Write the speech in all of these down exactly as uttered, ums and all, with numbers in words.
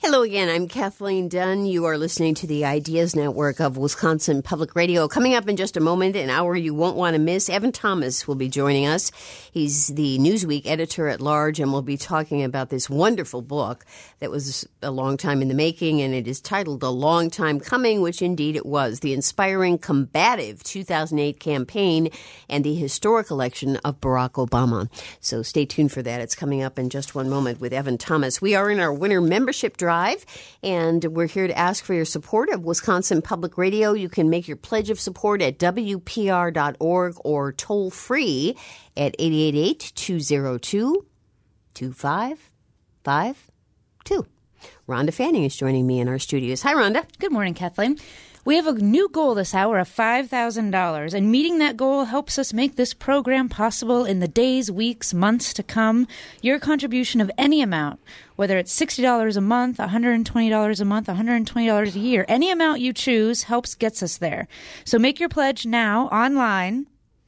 Hello again. I'm Kathleen Dunn. You are listening to the Ideas Network of Wisconsin Public Radio. Coming up in just a moment, an hour you won't want to miss, Evan Thomas will be joining us. He's the Newsweek editor-at-large, and we'll be talking about this wonderful book that was a long time in the making, and it is titled A Long Time Coming, which indeed it was, The Inspiring Combative two thousand eight Campaign and the Historic Election of Barack Obama. So stay tuned for that. It's coming up in just one moment with Evan Thomas. We are in our winter membership drive, and we're here to ask for your support of Wisconsin Public Radio. You can make your pledge of support at W P R dot org or toll free at eight eight eight, two oh two, two five five two. Rhonda Fanning is joining me in our studios. Hi, Rhonda. Good morning, Kathleen. We have a new goal this hour of five thousand dollars, and meeting that goal helps us make this program possible in the days, weeks, months to come. Your contribution of any amount, whether it's sixty dollars a month, one hundred twenty dollars a month, one hundred twenty dollars a year, any amount you choose helps gets us there. So make your pledge now online,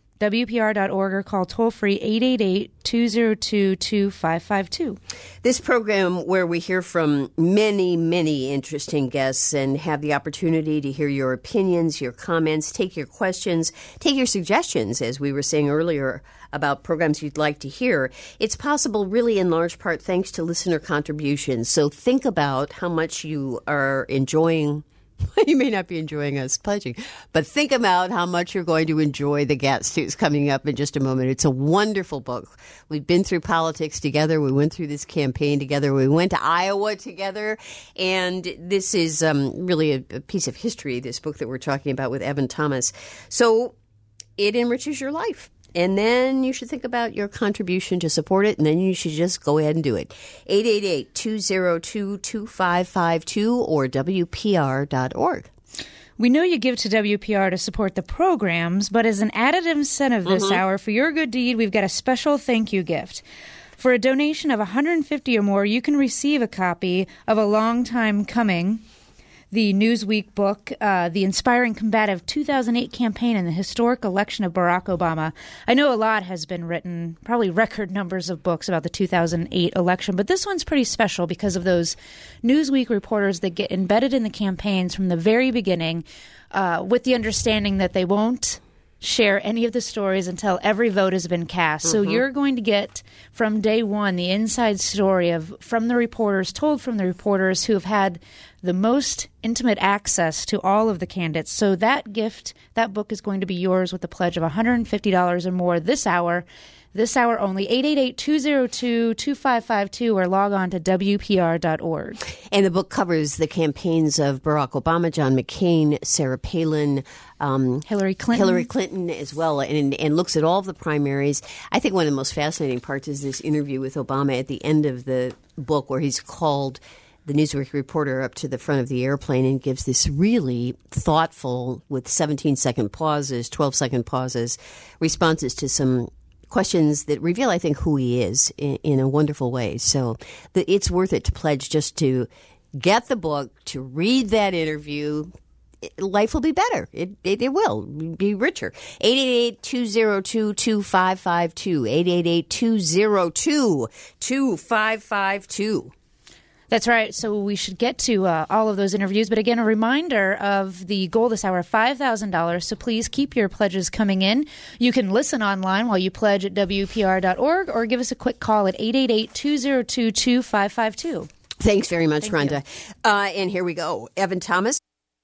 W P R dot org, or call toll-free eight eight eight, two oh two, two five five two. This program where we hear from many, many interesting guests and have the opportunity to hear your opinions, your comments, take your questions, take your suggestions, as we were saying earlier, about programs you'd like to hear. It's possible really in large part thanks to listener contributions. So think about how much you are enjoying. You may not be enjoying us pledging, but think about how much you're going to enjoy the guest who's coming up in just a moment. It's a wonderful book. We've been through politics together. We went through this campaign together. We went to Iowa together. And this is um, really a, a piece of history, this book that we're talking about with Evan Thomas. So it enriches your life. And then you should think about your contribution to support it, and then you should just go ahead and do it. eight eight eight, two oh two, two five five two or W P R dot org. We know you give to W P R to support the programs, but as an added incentive this mm-hmm. hour for your good deed, we've got a special thank you gift. For a donation of one hundred fifty dollars or more, you can receive a copy of A Long Time Coming, the Newsweek book, uh, The Inspiring Combative two thousand eight Campaign and the Historic Election of Barack Obama. I know a lot has been written, probably record numbers of books about the two thousand eight election, but this one's pretty special because of those Newsweek reporters that get embedded in the campaigns from the very beginning uh, with the understanding that they won't share any of the stories until every vote has been cast. Mm-hmm. So you're going to get from day one the inside story of from the reporters, told from the reporters who have had the most intimate access to all of the candidates. So that gift, that book is going to be yours with a pledge of one hundred fifty dollars or more this hour. This hour only, eight eight eight, two oh two, two five five two, or log on to W P R dot org. And the book covers the campaigns of Barack Obama, John McCain, Sarah Palin, um, Hillary Clinton. Hillary Clinton as well, and, and looks at all of the primaries. I think one of the most fascinating parts is this interview with Obama at the end of the book where he's called the Newsweek reporter up to the front of the airplane and gives this really thoughtful, with seventeen-second pauses, twelve-second pauses, responses to some questions that reveal, I think, who he is in, in a wonderful way. So the, it's worth it to pledge just to get the book, to read that interview. It, life will be better. It, it it will be richer. eight eight eight, two oh two, two five five two. eight eight eight, two oh two, two five five two. That's right. So we should get to uh, all of those interviews. But again, a reminder of the goal this hour, five thousand dollars. So please keep your pledges coming in. You can listen online while you pledge at W P R dot org or give us a quick call at eight eight eight, two oh two, two five five two. Thanks very much, Thank Rhonda. Uh, and here we go. Evan Thomas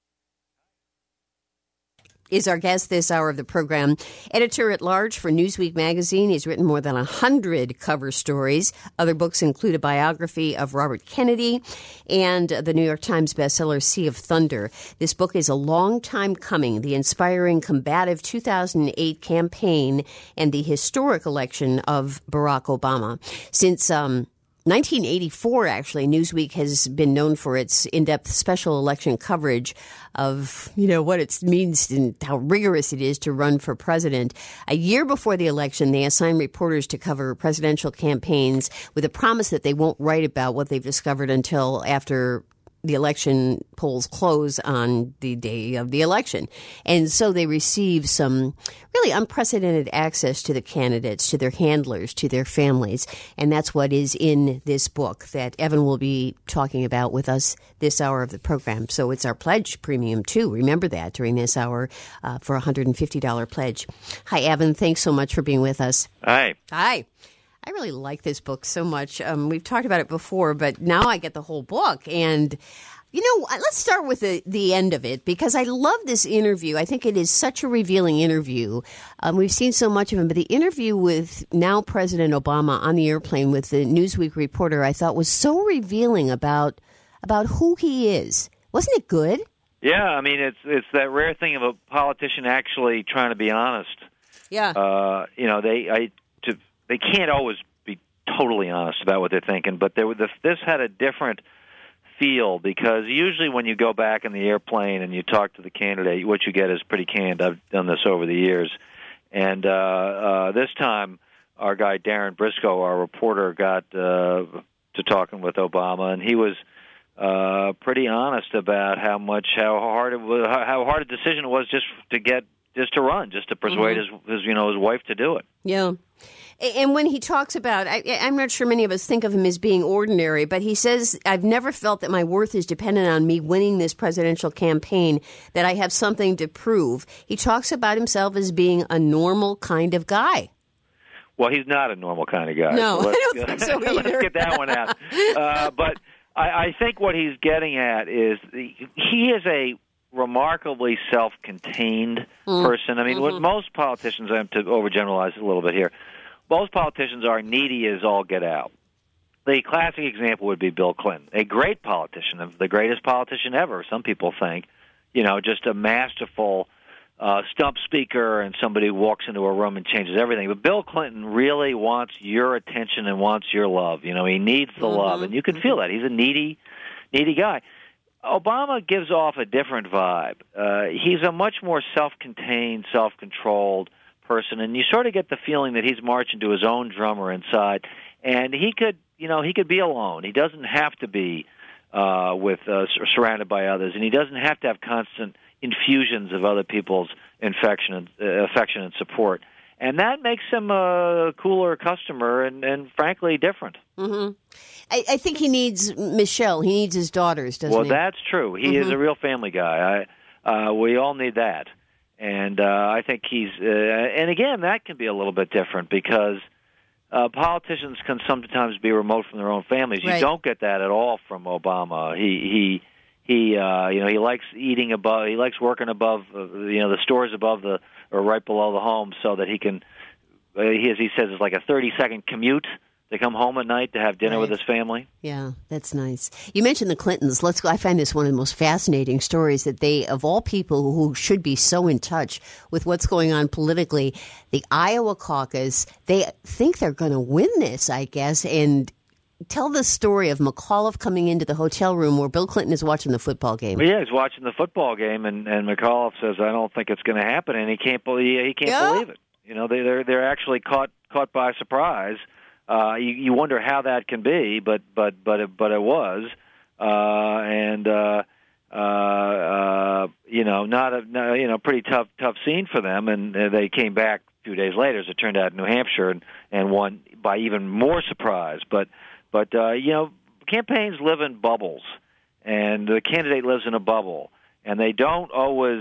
is our guest this hour of the program. Editor-at-large for Newsweek magazine. He's written more than one hundred cover stories. Other books include a biography of Robert Kennedy and the New York Times bestseller Sea of Thunder. This book is A Long Time Coming, The Inspiring Combative two thousand eight Campaign and the Historic Election of Barack Obama. Since um, nineteen eighty-four, actually, Newsweek has been known for its in-depth special election coverage of, you know, what it means and how rigorous it is to run for president. A year before the election, they assign reporters to cover presidential campaigns with a promise that they won't write about what they've discovered until after the election polls close on the day of the election. And so they receive some really unprecedented access to the candidates, to their handlers, to their families. And that's what is in this book that Evan will be talking about with us this hour of the program. So it's our pledge premium, too. Remember that during this hour uh, for a one hundred fifty dollars pledge. Hi, Evan. Thanks so much for being with us. Hi. Hi. I really like this book so much. Um, we've talked about it before, but now I get the whole book. And, you know, let's start with the, the end of it, because I love this interview. I think it is such a revealing interview. Um, we've seen so much of him, but the interview with now President Obama on the airplane with the Newsweek reporter, I thought was so revealing about about who he is. Wasn't it good? Yeah, I mean, it's it's that rare thing of a politician actually trying to be honest. Yeah. Uh, you know, they I to they can't always be totally honest about what they're thinking, but there, the, this had a different feel, because usually when you go back in the airplane and you talk to the candidate, what you get is pretty canned. I've done this over the years. And uh, uh, this time, our guy Darren Briscoe, our reporter, got uh, to talking with Obama, and he was uh, pretty honest about how much, how hard it was, how hard a decision it was just to get, just to run, just to persuade mm-hmm. his, his, you know, his wife to do it. Yeah. And when he talks about, I, I'm not sure many of us think of him as being ordinary, but he says, I've never felt that my worth is dependent on me winning this presidential campaign, that I have something to prove. He talks about himself as being a normal kind of guy. Well, he's not a normal kind of guy. No, so I don't think so either. Let's get that one out. Uh, but I, I think what he's getting at is the, he is a remarkably self-contained mm. person. I mean, mm-hmm. what most politicians, I have to overgeneralize a little bit here, most politicians are needy as all get out. The classic example would be Bill Clinton, a great politician, the greatest politician ever, some people think, you know, just a masterful uh, stump speaker and somebody who walks into a room and changes everything. But Bill Clinton really wants your attention and wants your love. You know, he needs the mm-hmm. love, and you can feel that. He's a needy, needy guy. Obama gives off a different vibe. Uh, he's a much more self-contained, self-controlled person, and you sort of get the feeling that he's marching to his own drummer inside, and he could, you know, he could be alone. He doesn't have to be uh, with uh, surrounded by others, and he doesn't have to have constant infusions of other people's infection and, uh, affection and support. And that makes him a cooler customer and, and frankly, different. Mm-hmm. I, I think he needs Michelle. He needs his daughters, doesn't well, he? Well, that's true. He mm-hmm. is a real family guy. I, uh, we all need that. And uh, I think he's, uh, and again, that can be a little bit different because uh, politicians can sometimes be remote from their own families. Right. You don't get that at all from Obama. He, he, he, uh, you know, he likes eating above, he likes working above, uh, you know, the stores above the, or right below the home so that he can, uh, he, as he says, it's like a thirty-second commute to come home at night to have dinner right. with his family. Yeah, that's nice. You mentioned the Clintons. Let's go. I find this one of the most fascinating stories that they, of all people who should be so in touch with what's going on politically, the Iowa caucus, they think they're going to win this, I guess, and tell the story of McAuliffe coming into the hotel room where Bill Clinton is watching the football game. Well, yeah, he's watching the football game, and, and McAuliffe says, I don't think it's going to happen, and he can't believe, he can't yeah. believe it. You know, they, they're, they're actually caught caught by surprise. Uh, you, you wonder how that can be, but but but it, but it was, uh, and uh, uh, uh, you know, not a not, you know pretty tough tough scene for them, and uh, they came back a few days later, as it turned out, in New Hampshire, and, and won by even more surprise. But but uh, you know, campaigns live in bubbles, and the candidate lives in a bubble, and they don't always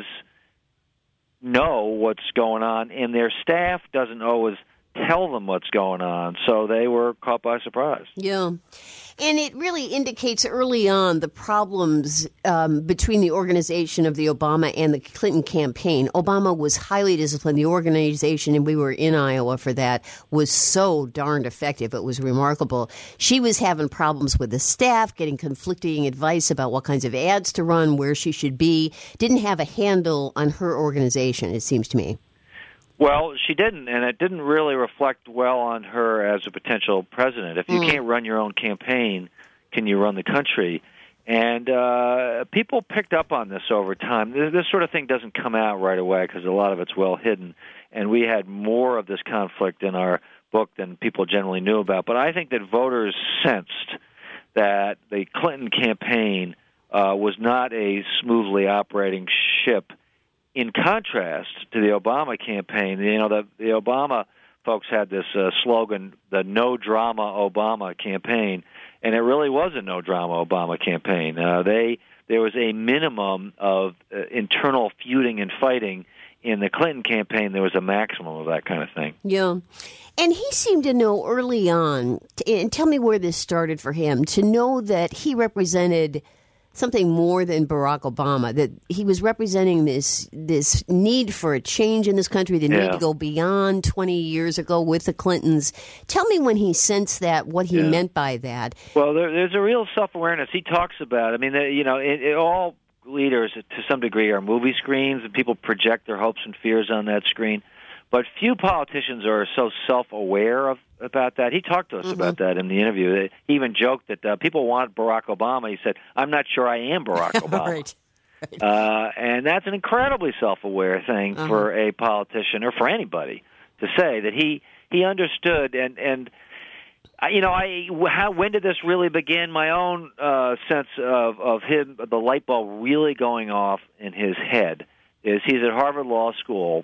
know what's going on, and their staff doesn't always tell them what's going on, so they were caught by surprise. Yeah. And it really indicates early on the problems um, between the organization of the Obama and the Clinton campaign. Obama was highly disciplined. The organization, and we were in Iowa for that, was so darned effective. It was remarkable. She was having problems with the staff, getting conflicting advice about what kinds of ads to run, where she should be. Didn't have a handle on her organization, it seems to me. Well, she didn't, and it didn't really reflect well on her as a potential president. If you mm. can't run your own campaign, can you run the country? And uh, people picked up on this over time. This, this sort of thing doesn't come out right away because a lot of it's well hidden, and we had more of this conflict in our book than people generally knew about. But I think that voters sensed that the Clinton campaign uh, was not a smoothly operating ship. In contrast to the Obama campaign, you know, the, the Obama folks had this uh, slogan, the No Drama Obama campaign, and it really was a no drama Obama campaign. Uh, they there was a minimum of uh, internal feuding and fighting. In the Clinton campaign, there was a maximum of that kind of thing. Yeah. And he seemed to know early on, and tell me where this started for him, to know that he represented something more than Barack Obama, that he was representing this this need for a change in this country, the yeah. need to go beyond twenty years ago with the Clintons. Tell me when he sensed that, what he yeah. meant by that. Well, there, there's a real self-awareness. He talks about, I mean, you know, it, it all... leaders, to some degree, are movie screens, and people project their hopes and fears on that screen. But few politicians are so self-aware of about that. He talked to us mm-hmm. about that in the interview. He even joked that uh, people want Barack Obama. He said, "I'm not sure I am Barack Obama." right. Right. Uh, and that's an incredibly self-aware thing uh-huh. for a politician, or for anybody, to say that he he understood and and. You know, I how when did this really begin? My own uh, sense of of him, the light bulb really going off in his head, is he's at Harvard Law School,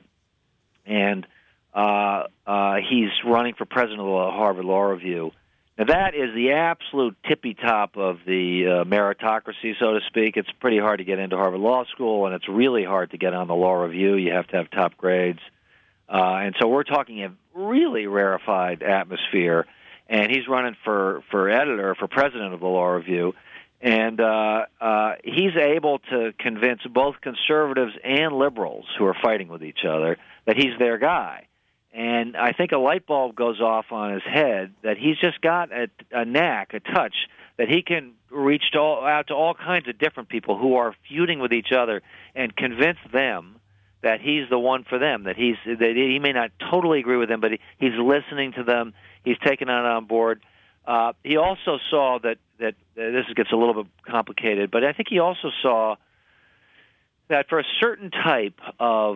and uh, uh, he's running for president of the Harvard Law Review. Now, that is the absolute tippy top of the uh, meritocracy, so to speak. It's pretty hard to get into Harvard Law School, and it's really hard to get on the Law Review. You have to have top grades, uh, and so we're talking a really rarefied atmosphere. And he's running for, for editor, for president of the Law Review. And uh, uh, he's able to convince both conservatives and liberals who are fighting with each other that he's their guy. And I think a light bulb goes off on his head that he's just got a, a knack, a touch, that he can reach to all, out to all kinds of different people who are feuding with each other and convince them that he's the one for them, that he's that he may not totally agree with them, but he, he's listening to them. He's taken it on board. Uh, he also saw that, that uh, this gets a little bit complicated, but I think he also saw that for a certain type of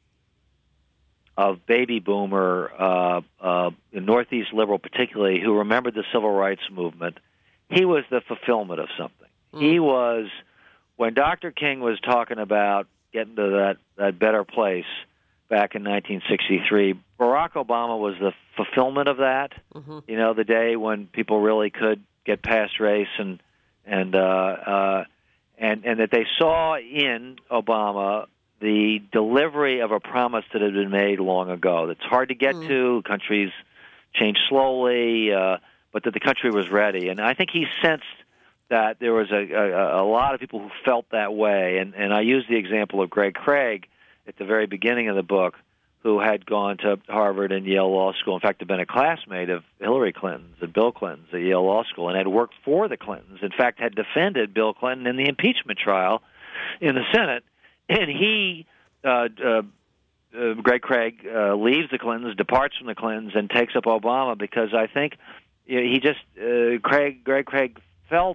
of baby boomer, uh, uh, Northeast liberal particularly, who remembered the civil rights movement, he was the fulfillment of something. Mm. He was, when Doctor King was talking about getting to that, that better place back in nineteen sixty-three, Barack Obama was the fulfillment of that. Mm-hmm. You know, the day when people really could get past race, and and uh, uh, and and that they saw in Obama the delivery of a promise that had been made long ago. That's hard to get mm. to. Countries change slowly, uh, but that the country was ready. And I think he sensed that there was a, a, a lot of people who felt that way. And, and I used the example of Greg Craig at the very beginning of the book, who had gone to Harvard and Yale Law School, in fact, had been a classmate of Hillary Clinton's and Bill Clinton's at Yale Law School, and had worked for the Clintons. In fact, had defended Bill Clinton in the impeachment trial in the Senate. And he, uh, uh, uh, Greg Craig, uh, leaves the Clintons, departs from the Clintons, and takes up Obama because I think he just, uh, Craig, Greg Craig felt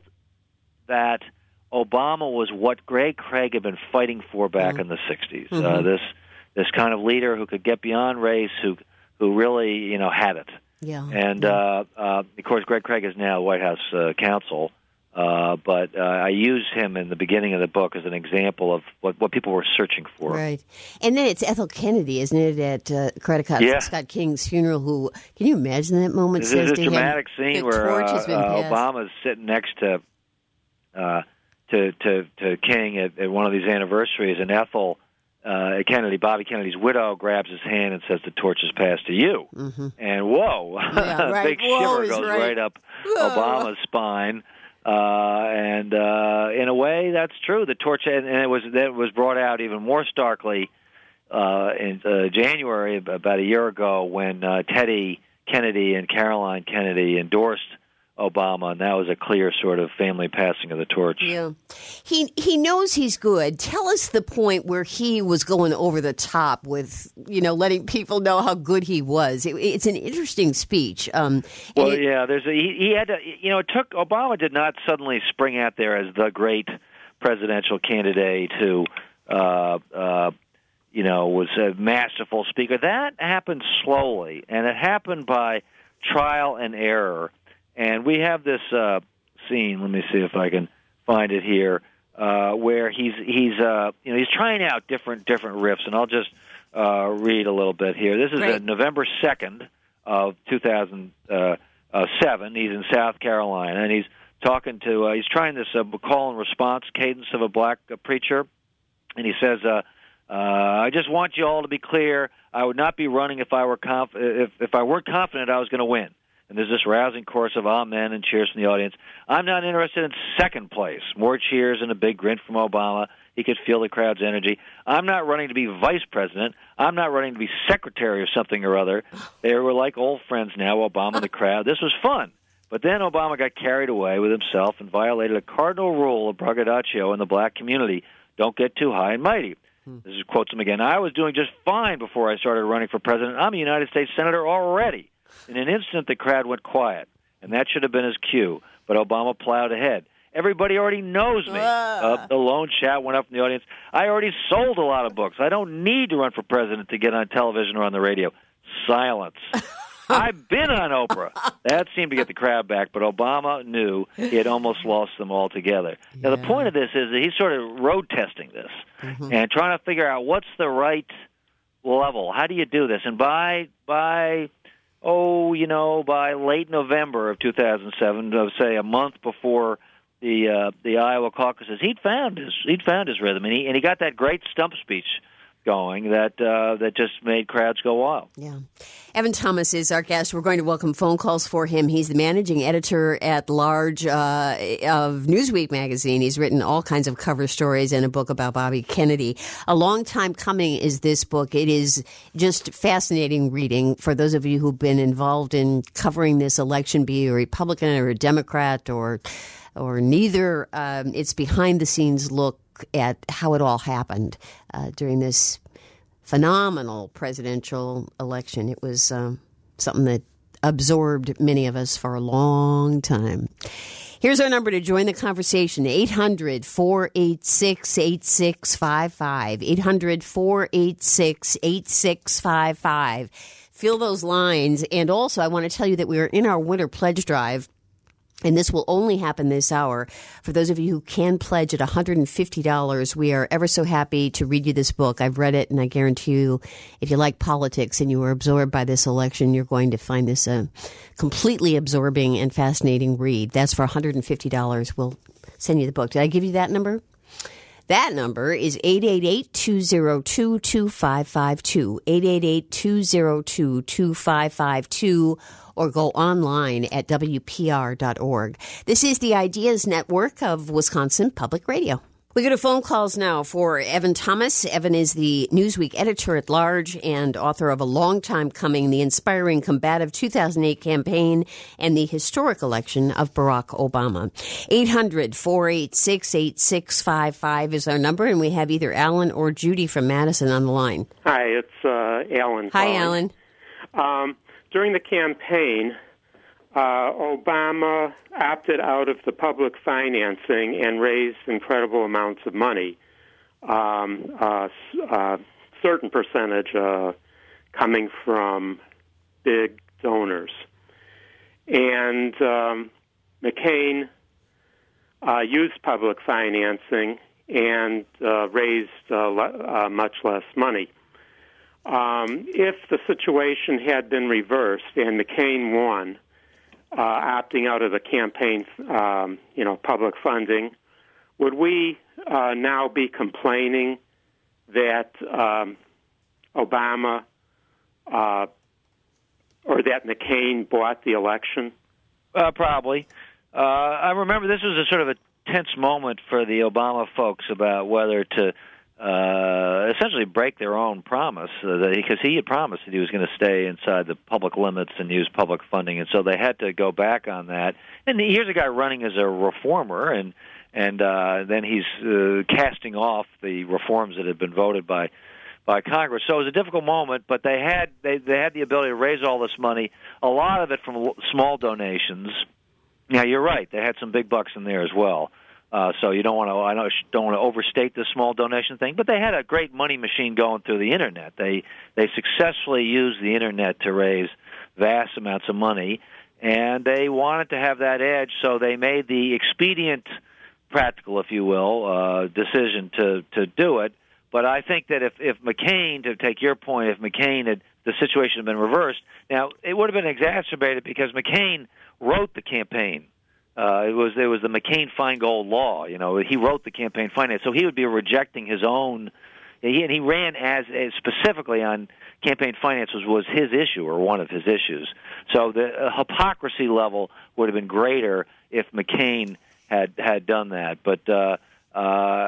that Obama was what Greg Craig had been fighting for back mm-hmm. in the sixties. Mm-hmm. Uh, this this kind of leader who could get beyond race, who who really you know had it. Yeah. And yeah. Uh, uh, of course, Greg Craig is now White House uh, counsel. Uh, but uh, I used him in the beginning of the book as an example of what, what people were searching for. Right. And then it's Ethel Kennedy, isn't it, at uh, Craddock yeah. Scott King's funeral, who, can you imagine that moment? This is a dramatic scene where uh, uh, Obama's sitting next to, uh, to, to, to King at, at one of these anniversaries, and Ethel uh, Kennedy, Bobby Kennedy's widow, grabs his hand and says, "The torch is passed to you." Mm-hmm. And whoa, yeah, right. big whoa shiver goes right. right up whoa. Obama's spine. Uh, and uh, in a way, that's true. The torch, and, and it was that was brought out even more starkly uh, in uh, January, about a year ago, when uh, Teddy Kennedy and Caroline Kennedy endorsed Obama, and that was a clear sort of family passing of the torch. Yeah, he he knows he's good. Tell us the point where he was going over the top with, you know, letting people know how good he was. It, it's an interesting speech. Um, well, it, yeah, there's a, he, he had to, you know, it took Obama did not suddenly spring out there as the great presidential candidate who, uh, uh, you know, was a masterful speaker. That happened slowly, and it happened by trial and error. And we have this uh, scene. Let me see if I can find it here. uh, where he's he's uh, you know he's trying out different different riffs, and I'll just uh, read a little bit here. This is Great. uh, November second of two thousand seven. He's in South Carolina, and he's talking to uh, he's trying this uh, call and response cadence of a black uh, preacher, and he says, uh, uh, "I just want you all to be clear. I would not be running if I were conf- if if I weren't confident I was going to win." And there's this rousing chorus of amen and cheers from the audience. I'm not interested in second place. More cheers and a big grin from Obama. He could feel the crowd's energy. I'm not running to be vice president. I'm not running to be secretary of something or other. They were like old friends now, Obama and the crowd. This was fun. But then Obama got carried away with himself and violated a cardinal rule of braggadocio in the black community. Don't get too high and mighty. Hmm. This is, quotes him again. I was doing just fine before I started running for president. I'm a United States senator already. In an instant, the crowd went quiet, and that should have been his cue. But Obama plowed ahead. Everybody already knows me. Uh, the lone shout went up from the audience. I already sold a lot of books. I don't need to run for president to get on television or on the radio. Silence. I've been on Oprah. That seemed to get the crowd back, but Obama knew he had almost lost them altogether. Now, the point of this is that he's sort of road testing this mm-hmm. and trying to figure out what's the right level. How do you do this? And by by... Oh, you know, by late November of two thousand seven, say a month before the uh, the Iowa caucuses, he'd found his he'd found his rhythm, and he and he got that great stump speech going that uh, that just made crowds go wild. Yeah, Evan Thomas is our guest. We're going to welcome phone calls for him. He's the managing editor at large uh, of Newsweek magazine. He's written all kinds of cover stories and a book about Bobby Kennedy. A long time coming is this book. It is just fascinating reading for those of you who've been involved in covering this election, be you a Republican or a Democrat or or neither. Um, it's behind the scenes look at how it all happened uh, during this phenomenal presidential election. It was um, something that absorbed many of us for a long time. Here's our number to join the conversation, eight hundred, four eight six, eight six five five, eight hundred, four eight six, eight six five five. Fill those lines. And also, I want to tell you that we are in our winter pledge drive. And this will only happen this hour. For those of you who can pledge at one hundred fifty dollars, we are ever so happy to read you this book. I've read it, and I guarantee you, if you like politics and you were absorbed by this election, you're going to find this a completely absorbing and fascinating read. That's for one hundred fifty dollars. We'll send you the book. Did I give you that number? That number is eight eight eight, two zero two, two five five two, eight eight eight, two zero two, two five five two, or go online at W P R dot org. This is the Ideas Network of Wisconsin Public Radio. We go to phone calls now for Evan Thomas. Evan is the Newsweek editor at large and author of A Long Time Coming, the inspiring combative two thousand eight campaign and the historic election of Barack Obama. eight hundred, four eight six, eight six five five is our number, and we have either Alan or Judy from Madison on the line. Hi, it's uh, Alan. Hi, calling. Alan. Um, during the campaign, Uh, Obama opted out of the public financing and raised incredible amounts of money, um, a uh, certain percentage uh, coming from big donors. And um, McCain uh, used public financing and uh, raised uh, le- uh, much less money. Um, if the situation had been reversed and McCain won, Uh, opting out of the campaign, um, you know, public funding, would we uh, now be complaining that um, Obama uh, or that McCain bought the election? Uh, probably. Uh, I remember this was a sort of a tense moment for the Obama folks about whether to uh, essentially break their own promise, uh, that, because he had promised that he was going to stay inside the public limits and use public funding, and so they had to go back on that. And here's a guy running as a reformer, and and uh, then he's uh, casting off the reforms that had been voted by by Congress. So it was a difficult moment, but they had they, they had the ability to raise all this money, a lot of it from small donations. Now, you're right; they had some big bucks in there as well. Uh, so you don't want to. I don't want to overstate the small donation thing, but they had a great money machine going through the internet. They they successfully used the internet to raise vast amounts of money, and they wanted to have that edge. So they made the expedient practical, if you will, uh, decision to, to do it. But I think that if, if McCain, to take your point, if McCain had, the situation had been reversed, now it would have been exacerbated because McCain wrote the campaign. Uh, it was it was the McCain-Feingold law. You know, he wrote the campaign finance, so he would be rejecting his own. He, and he ran as, as specifically on campaign finance was, was his issue or one of his issues. So the uh, hypocrisy level would have been greater if McCain had had done that. But uh, uh,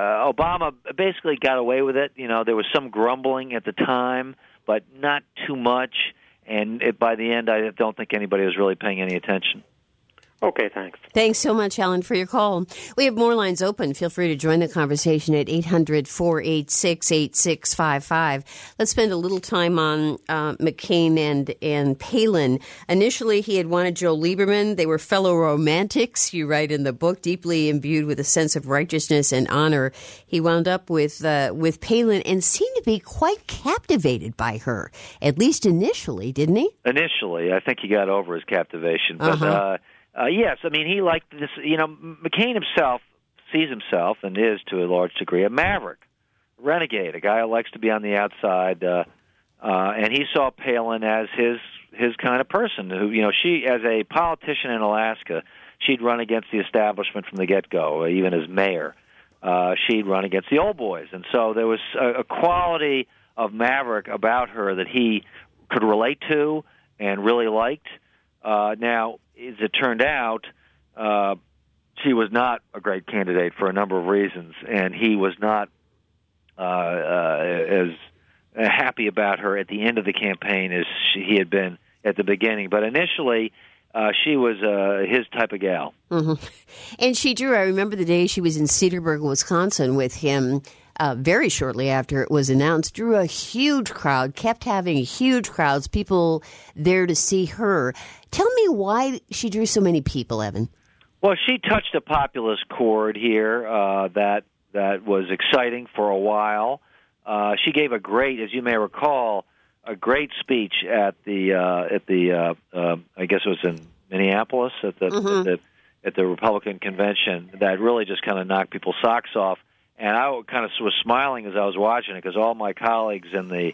Obama basically got away with it. You know, there was some grumbling at the time, but not too much. And it, by the end, I don't think anybody was really paying any attention. Okay, thanks. Thanks so much, Alan, for your call. We have more lines open. Feel free to join the conversation at eight hundred, four eight six, eight six five five. Let's spend a little time on uh, McCain and, and Palin. Initially, he had wanted Joe Lieberman. They were fellow romantics, you write in the book, deeply imbued with a sense of righteousness and honor. He wound up with, uh, with Palin and seemed to be quite captivated by her, at least initially, didn't he? Initially. I think he got over his captivation. But, uh-huh. uh Uh, yes, I mean, he liked this, you know, McCain himself sees himself and is, to a large degree, a maverick, a renegade, a guy who likes to be on the outside, uh, uh, and he saw Palin as his his kind of person who, you know, she, as a politician in Alaska, she'd run against the establishment from the get-go, even as mayor. Uh, she'd run against the old boys, and so there was a, a quality of maverick about her that he could relate to and really liked. Uh, now, as it turned out, uh, she was not a great candidate for a number of reasons, and he was not uh, uh, as happy about her at the end of the campaign as she, he had been at the beginning. But initially, uh, she was uh, his type of gal. Mm-hmm. And she drew, I remember the day she was in Cedarburg, Wisconsin with him uh, very shortly after it was announced, drew a huge crowd, kept having huge crowds, people there to see her. Tell me why she drew so many people, Evan. Well, she touched a populist chord here uh, that that was exciting for a while. Uh, she gave a great, as you may recall, a great speech at the uh, at the uh, uh, I guess it was in Minneapolis at the, mm-hmm. at the at the Republican convention that really just kind of knocked people's socks off. And I kind of was smiling as I was watching it because all my colleagues in the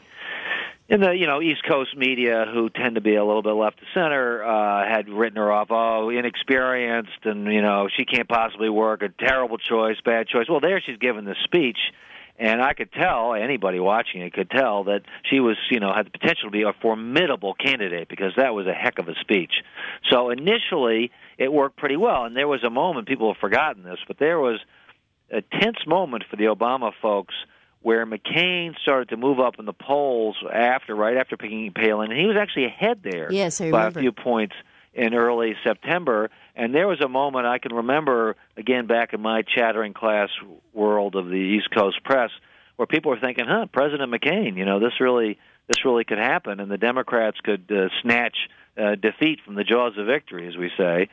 in the you know East Coast media, who tend to be a little bit left of center, uh, had written her off. Oh, inexperienced, and you know she can't possibly work. A terrible choice, bad choice. Well, there she's given this speech, and I could tell, anybody watching it could tell, that she was you know had the potential to be a formidable candidate because that was a heck of a speech. So initially, it worked pretty well, and there was a moment, people have forgotten this, but there was a tense moment for the Obama folks where McCain started to move up in the polls after, right after picking Palin, and he was actually ahead there yes, I by remember. a few points in early September. And there was a moment I can remember, again, back in my chattering class world of the East Coast press, where people were thinking, huh, President McCain, you know, this really this really could happen, and the Democrats could uh, snatch uh, defeat from the jaws of victory, as we say.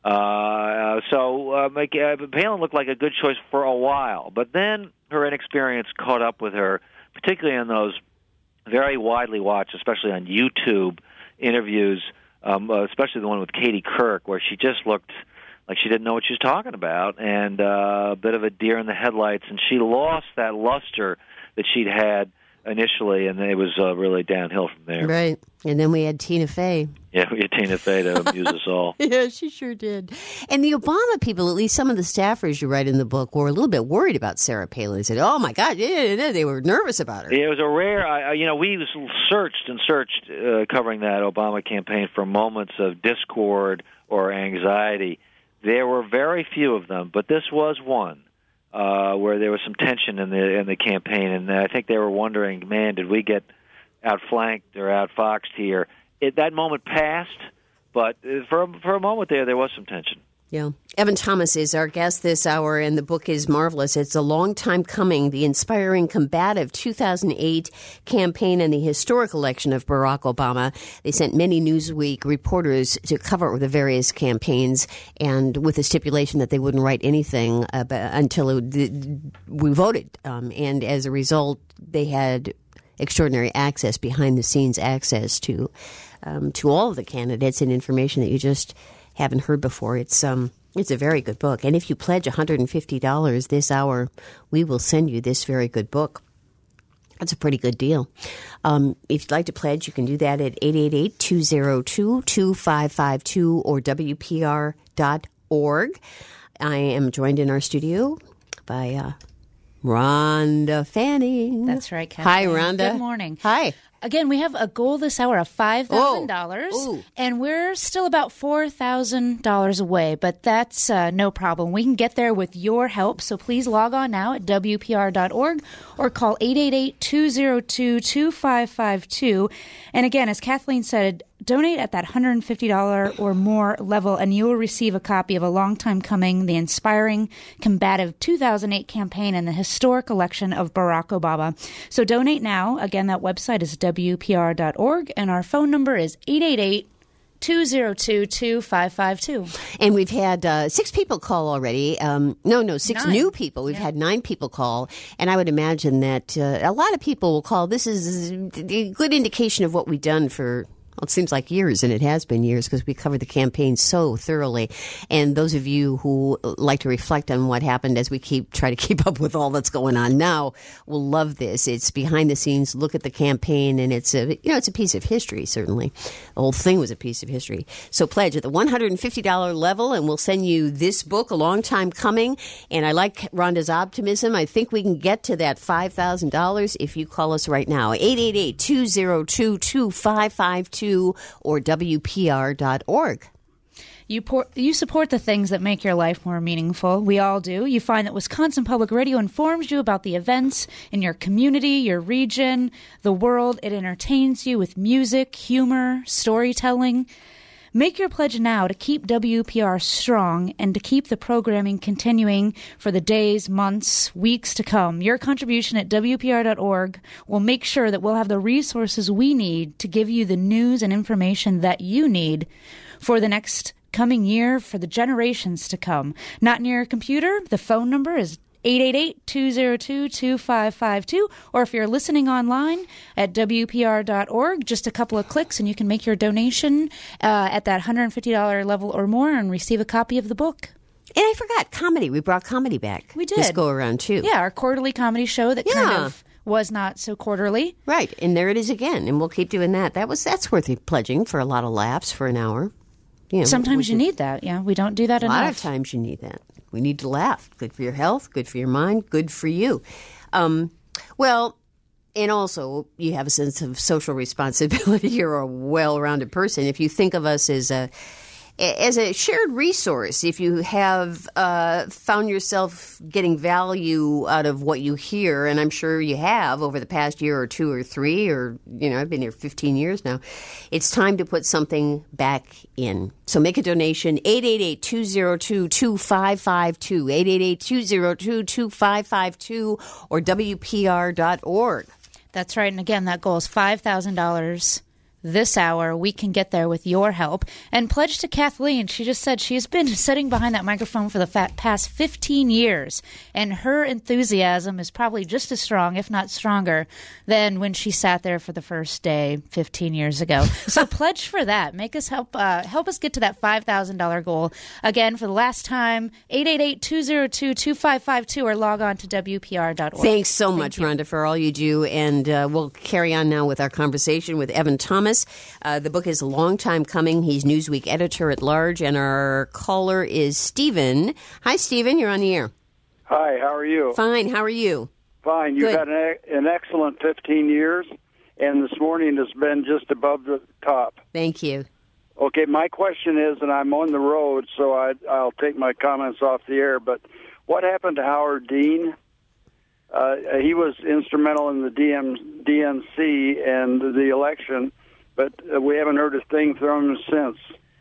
Uh, so uh, make, uh, Palin looked like a good choice for a while, but then her inexperience caught up with her, particularly in those very widely watched, especially on YouTube, interviews, um, uh, especially the one with Katie Couric, where she just looked like she didn't know what she was talking about, and uh, a bit of a deer in the headlights, and she lost that luster that she'd had initially, and it was uh, really downhill from there. Right. And then we had Tina Fey. Yeah, we had Tina Fey to amuse us all. Yeah, she sure did. And the Obama people, at least some of the staffers you write in the book, were a little bit worried about Sarah Palin. They said, oh, my God, yeah, yeah, they were nervous about her. Yeah, it was a rare, I, you know, we searched and searched uh, covering that Obama campaign for moments of discord or anxiety. There were very few of them, but this was one. Uh, where there was some tension in the in the campaign, and I think they were wondering, man, did we get outflanked or outfoxed here? It, that moment passed, but for for a moment there, there was some tension. Yeah. Evan Thomas is our guest this hour, and the book is marvelous. It's a long time coming, the inspiring, combative two thousand eight campaign and the historic election of Barack Obama. They sent many Newsweek reporters to cover the various campaigns, and with the stipulation that they wouldn't write anything about, until it, we voted. Um, and as a result, they had extraordinary access, behind-the-scenes access to um, to all of the candidates and information that you just haven't heard before. It's um, It's a very good book. And if you pledge one hundred fifty dollars this hour, we will send you this very good book. That's a pretty good deal. Um, if you'd like to pledge, you can do that at eight eight eight, two oh two, two five five two or W P R dot org. I am joined in our studio by uh, Rhonda Fanning. That's right, Kathleen. Hi, Rhonda. Good morning. Hi. Again, we have a goal this hour of five thousand dollars, Oh. and we're still about four thousand dollars away, but that's uh, no problem. We can get there with your help, so please log on now at W P R dot org or call eight eight eight, two oh two, two five five two. And again, as Kathleen said, donate at that one hundred fifty dollars or more level, and you will receive a copy of A Long Time Coming, the inspiring, combative two thousand eight campaign and the historic election of Barack Obama. So donate now. Again, that website is W P R dot org, and our phone number is eight eight eight, two oh two, two five five two. And we've had uh, six people call already. Um, no, no, six Nine. new people. We've Yeah. had nine people call. And I would imagine that uh, a lot of people will call. This is a good indication of what we've done for, well, it seems like years, and it has been years because we covered the campaign so thoroughly. And those of you who like to reflect on what happened as we keep try to keep up with all that's going on now will love this. It's behind the scenes look at the campaign, and it's a you know it's a piece of history. Certainly, the whole thing was a piece of history. So pledge at the one hundred fifty dollars level, and we'll send you this book, A Long Time Coming. And I like Rhonda's optimism. I think we can get to that five thousand dollars if you call us right now, eight eight eight, two oh two, two five five two. Or W P R dot org. You, por- you support the things that make your life more meaningful. We all do. You find that Wisconsin Public Radio informs you about the events in your community, your region, the world. It entertains you with music, humor, storytelling. Make your pledge now to keep W P R strong and to keep the programming continuing for the days, months, weeks to come. Your contribution at W P R dot org will make sure that we'll have the resources we need to give you the news and information that you need for the next coming year, for the generations to come. Not near a computer, the phone number is eight eight eight, two oh two, two five five two, or if you're listening online at W P R dot org, just a couple of clicks and you can make your donation uh, at that one hundred fifty dollars level or more and receive a copy of the book. And I forgot comedy. We brought comedy back. We did. This go around, too. Yeah, our quarterly comedy show that Yeah. kind of was not so quarterly. Right. And there it is again. And we'll keep doing that. That was That's worth pledging for a lot of laughs for an hour. You know, Sometimes we you should- need that. Yeah, we don't do that A enough. lot of times you need that. We need to laugh. Good for your health, good for your mind, good for you. Um, well, and also you have a sense of social responsibility. You're a well-rounded person. If you think of us as a as a shared resource, if you have uh, found yourself getting value out of what you hear, and I'm sure you have over the past year or two or three, or, you know, I've been here fifteen years now, it's time to put something back in. So make a donation, eight eight eight, two oh two, two five five two, eight eight eight, two oh two, two five five two, or W P R dot org. That's right. And again, that goal is five thousand dollars this hour. We can get there with your help. And pledge to Kathleen. She just said she's been sitting behind that microphone for the fat past fifteen years, and her enthusiasm is probably just as strong, if not stronger, than when she sat there for the first day fifteen years ago. So pledge for that. Make us help uh, help us get to that five thousand dollars goal. Again, for the last time, eight eight eight, two oh two, two five five two, or log on to W P R dot org. Thanks so Thank much, you. Rhonda, for all you do. And uh, we'll carry on now with our conversation with Evan Thomas. Uh, the book is A Long Time Coming. He's Newsweek editor at large, and our caller is Stephen. Hi, Stephen. You're on the air. Hi, how are you? Fine. How are you? Fine. You've Good. had an, an excellent fifteen years, and this morning has been just above the top. Thank you. Okay, my question is, and I'm on the road, so I, I'll take my comments off the air, but what happened to Howard Dean? Uh, he was instrumental in the D M, D N C and the election, but uh, we haven't heard a thing from him since.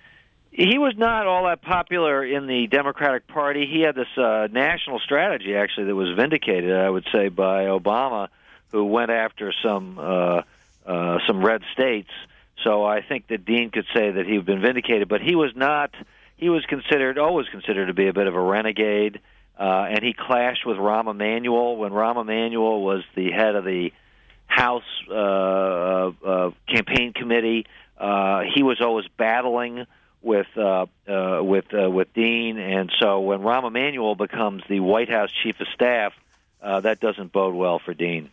He was not all that popular in the Democratic Party. He had this uh, national strategy, actually, that was vindicated, I would say, by Obama, who went after some uh, uh, some red states. So I think that Dean could say that he'd been vindicated, but he was not. He was considered, always considered, to be a bit of a renegade, uh, and he clashed with Rahm Emanuel when Rahm Emanuel was the head of the House uh, uh, campaign committee. Uh, he was always battling with uh, uh, with uh, with Dean, and so when Rahm Emanuel becomes the White House chief of staff, uh, that doesn't bode well for Dean.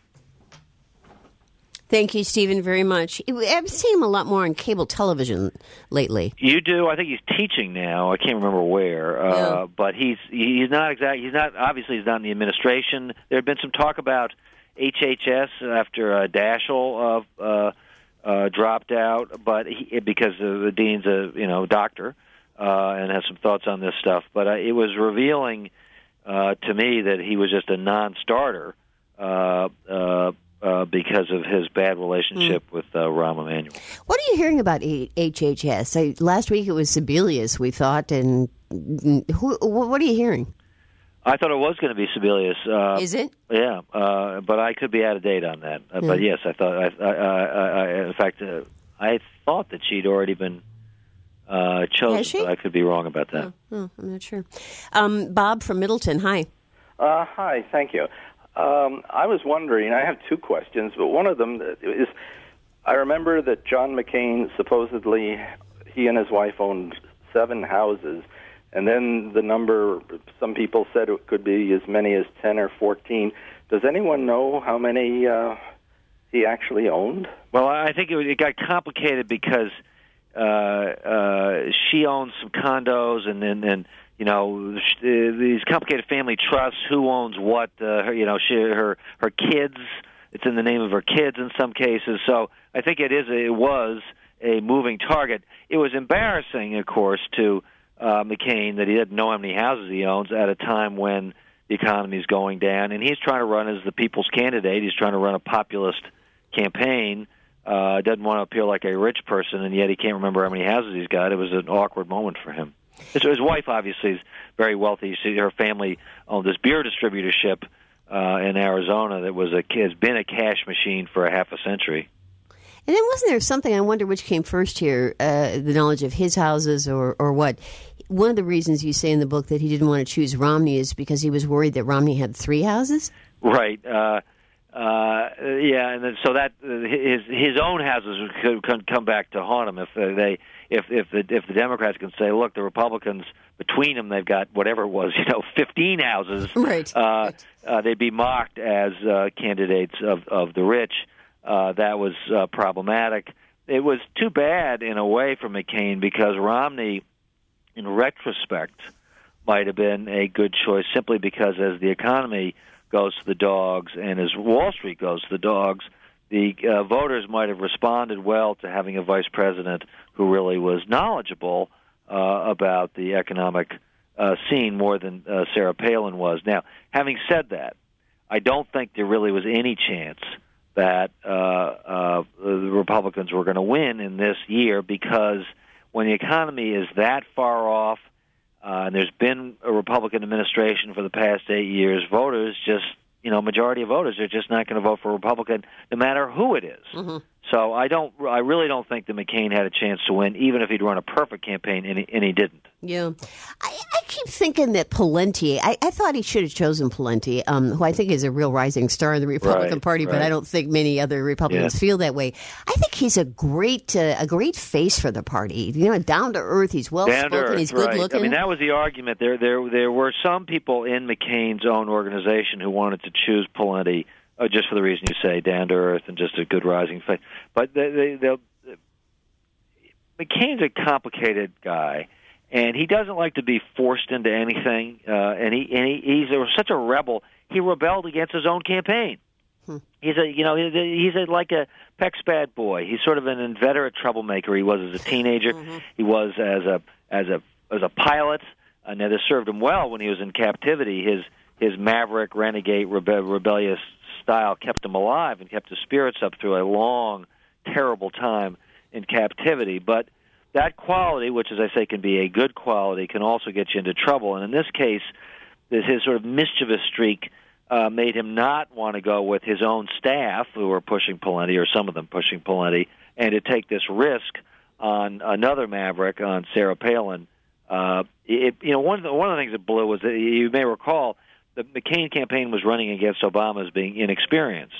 Thank you, Stephen, very much. I've seen him a lot more on cable television lately. You do? I think he's teaching now. I can't remember where, uh, yeah. but he's he's not exactly. He's not obviously. He's not in the administration. There had been some talk about H H S after uh, Daschle uh, uh, uh, dropped out, but he, because uh, the dean's a you know doctor uh, and has some thoughts on this stuff. But uh, it was revealing uh, to me that he was just a non-starter. Uh, uh, Uh, because of his bad relationship mm. with uh, Rahm Emanuel. What are you hearing about H H S? I, last week it was Sebelius, we thought, and who, what are you hearing? I thought it was going to be Sebelius. Uh, Is it? Yeah, uh, but I could be out of date on that. Uh, yeah. But yes, I thought. I, I, I, I, in fact, uh, I thought that she'd already been uh, chosen. Has she? But I could be wrong about that. Oh, oh, I'm not sure. Um, Bob from Middleton. Hi. Uh, hi. Thank you. Um, I was wondering, I have two questions, but one of them is, I remember that John McCain, supposedly, he and his wife owned seven houses, and then the number, some people said it could be as many as ten or fourteen. Does anyone know how many uh, he actually owned? Well, I think it, it got complicated because uh, uh, she owns some condos, and then... And, You know, these complicated family trusts, who owns what, uh, her, you know, she, her her kids, it's in the name of her kids in some cases. So I think it is a, it was a moving target. It was embarrassing, of course, to uh, McCain that he didn't know how many houses he owns at a time when the economy is going down. And he's trying to run as the people's candidate. He's trying to run a populist campaign. Uh, doesn't want to appear like a rich person, and yet he can't remember how many houses he's got. It was an awkward moment for him. His, his wife, obviously, is very wealthy. She, her family owned this beer distributorship uh, in Arizona that was a has been a cash machine for a half a century. And then wasn't there something, I wonder which came first here, uh, the knowledge of his houses or, or what? One of the reasons you say in the book that he didn't want to choose Romney is because he was worried that Romney had three houses? Right. Uh, uh, yeah, and then, so that uh, his his own houses could come back to haunt him if uh, they... If if the if the Democrats can say, look, the Republicans between them, they've got whatever it was, you know, fifteen houses, right? Uh, right. Uh, they'd be mocked as uh, candidates of of the rich. Uh, that was uh, problematic. It was too bad in a way for McCain because Romney, in retrospect, might have been a good choice simply because as the economy goes to the dogs and as Wall Street goes to the dogs, the uh, voters might have responded well to having a vice president who really was knowledgeable uh, about the economic uh, scene more than uh, Sarah Palin was. Now, having said that, I don't think there really was any chance that uh, uh, the Republicans were going to win in this year because when the economy is that far off, uh, and there's been a Republican administration for the past eight years, voters just You know, majority of voters are just not going to vote for a Republican, no matter who it is. Mm-hmm. So I don't, I really don't think that McCain had a chance to win, even if he'd run a perfect campaign, and he, and he didn't. Yeah, I, I keep thinking that Pawlenty. I, I thought he should have chosen Pawlenty, um, who I think is a real rising star in the Republican right, Party, right. but I don't think many other Republicans yeah. feel that way. I think he's a great, uh, a great face for the party. You know, down to earth. He's well spoken. He's good right. looking. I mean, that was the argument. There, there, there were some people in McCain's own organization who wanted to choose Pawlenty. Uh, just for the reason you say, down to earth and just a good rising face. But they, they, they'll, McCain's a complicated guy, and he doesn't like to be forced into anything. Uh, and he, and he, he's a, such a rebel. He rebelled against his own campaign. Hmm. He's a, you know, he's, a, he's a, like a Peck's bad boy. He's sort of an inveterate troublemaker. He was as a teenager. Mm-hmm. He was as a, as a, as a pilot. Uh, now, this served him well when he was in captivity. His, his maverick, renegade, rebe- rebellious style kept him alive and kept his spirits up through a long, terrible time in captivity. But that quality, which, as I say, can be a good quality, can also get you into trouble. And in this case, his sort of mischievous streak uh, made him not want to go with his own staff, who were pushing Pawlenty, or some of them pushing Pawlenty, and to take this risk on another maverick, on Sarah Palin. Uh, it, you know, one of the, one of the things that blew was that you may recall the McCain campaign was running against Obama as being inexperienced.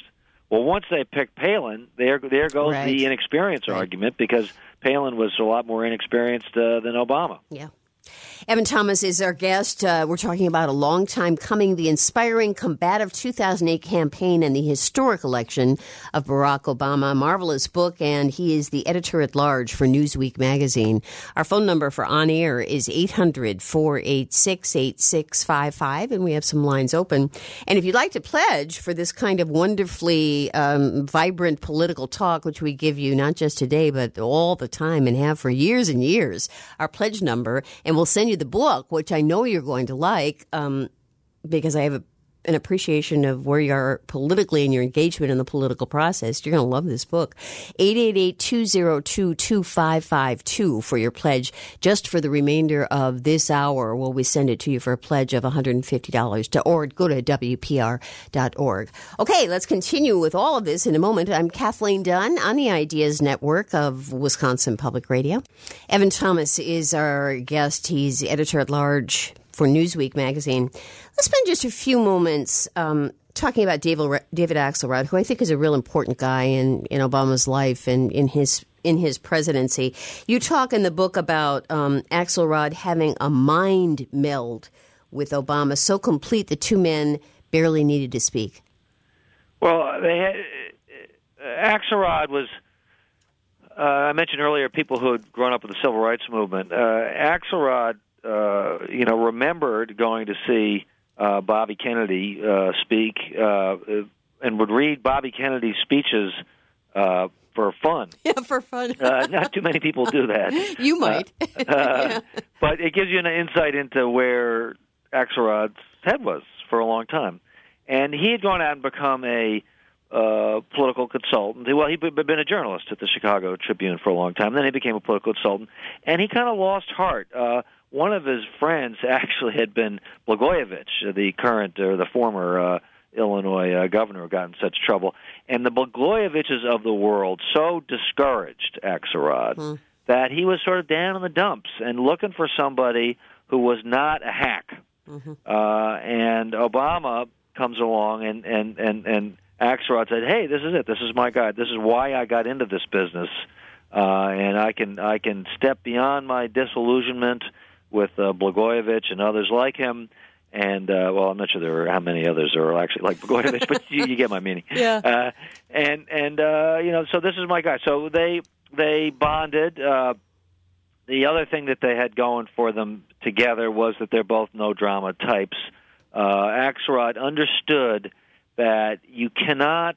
Well, once they picked Palin, there there goes Right. the inexperience Right. argument, because Palin was a lot more inexperienced uh, than Obama. Yeah. Evan Thomas is our guest. Uh, we're talking about a long time coming, the inspiring, combative two thousand eight campaign and the historic election of Barack Obama. A marvelous book, and he is the editor-at-large for Newsweek magazine. Our phone number for On Air is eight hundred, four eight six, eight six five five, and we have some lines open. And if you'd like to pledge for this kind of wonderfully um, vibrant political talk, which we give you not just today, but all the time and have for years and years, our pledge number, and we'll send you the book, which I know you're going to like, um, because I have a, an appreciation of where you are politically and your engagement in the political process. You're going to love this book. eight eight eight, two oh two, two five five two for your pledge. Just for the remainder of this hour, will we send it to you for a pledge of one hundred fifty dollars to or go to W P R dot org. Okay, let's continue with all of this in a moment. I'm Kathleen Dunn on the Ideas Network of Wisconsin Public Radio. Evan Thomas is our guest. He's editor-at-large for Newsweek magazine. Let's spend just a few moments um, talking about David, David Axelrod, who I think is a real important guy in, in Obama's life and in his in his presidency. You talk in the book about um, Axelrod having a mind meld with Obama, so complete the two men barely needed to speak. Well, they had, uh, Axelrod was, uh, I mentioned earlier, people who had grown up with the Civil Rights Movement. Uh, Axelrod, uh, you know, remembered going to see uh, Bobby Kennedy uh, speak uh, and would read Bobby Kennedy's speeches uh, for fun. Yeah, for fun. uh, not too many people do that. You might. Uh, uh, but it gives you an insight into where Axelrod's head was for a long time. And he had gone out and become a uh, political consultant. Well, he'd been a journalist at the Chicago Tribune for a long time. Then he became a political consultant. And he kind of lost heart. Uh, one of his friends actually had been Blagojevich, the current or the former uh, Illinois uh, governor who got in such trouble. And the Blagojeviches of the world so discouraged Axelrod mm. that he was sort of down in the dumps and looking for somebody who was not a hack. Mm-hmm. Uh, and Obama comes along, and, and, and, and Axelrod said, hey, this is it. This is my guy. This is why I got into this business. Uh, and I can I can step beyond my disillusionment with uh, Blagojevich and others like him. And, uh, well, I'm not sure there are how many others are actually like Blagojevich, but you, you get my meaning. Yeah. Uh, and, and uh, you know, so this is my guy. So they they bonded. Uh, the other thing that they had going for them together was that they're both no-drama types. Uh, Axelrod understood that you cannot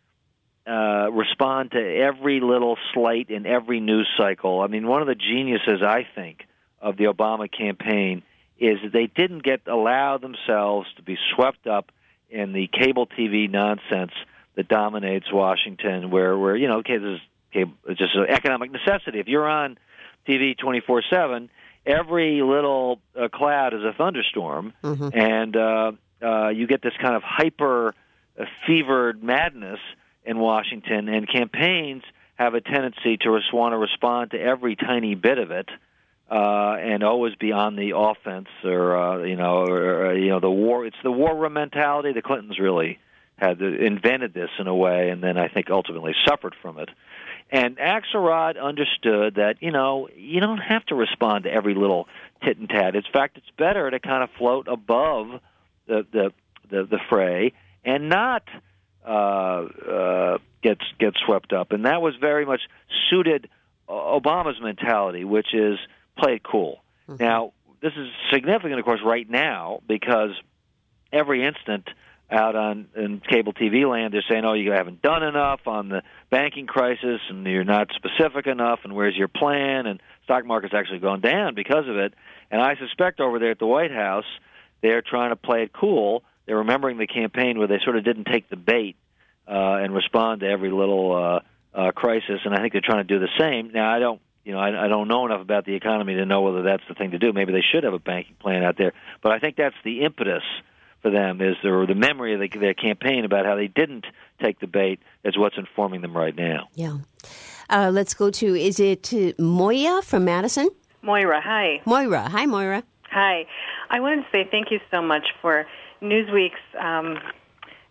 uh, respond to every little slight in every news cycle. I mean, one of the geniuses, I think, of the Obama campaign is that they didn't get allow themselves to be swept up in the cable T V nonsense that dominates Washington, where, where you know, okay, this is cable, it's just an economic necessity. If you're on T V twenty-four seven, every little uh, cloud is a thunderstorm, mm-hmm. and uh, uh, you get this kind of hyper uh, fevered madness in Washington, and campaigns have a tendency to res- want to respond to every tiny bit of it. Uh, and always be on the offense, or uh, you know, or, you know, the war. It's the war room mentality. The Clintons really had invented this in a way, and then I think ultimately suffered from it. And Axelrod understood that you know you don't have to respond to every little tit and tat. In fact, it's better to kind of float above the the the, the fray and not uh, uh, get get swept up. And that was very much suited Obama's mentality, which is play it cool. Mm-hmm. Now, this is significant, of course, right now, because every instant out on in cable T V land, they're saying, oh, you haven't done enough on the banking crisis, and you're not specific enough, and where's your plan? And stock market's actually gone down because of it. And I suspect over there at the White House, they're trying to play it cool. They're remembering the campaign where they sort of didn't take the bait uh, and respond to every little uh, uh, crisis, and I think they're trying to do the same. Now, I don't You know, I, I don't know enough about the economy to know whether that's the thing to do. Maybe they should have a banking plan out there. But I think that's the impetus for them, is the, the memory of the, their campaign about how they didn't take the bait is what's informing them right now. Yeah. Uh, let's go to, is it uh, Moya from Madison? Moira, hi. Moira. Hi, Moira. Hi. I wanted to say thank you so much for Newsweek's um,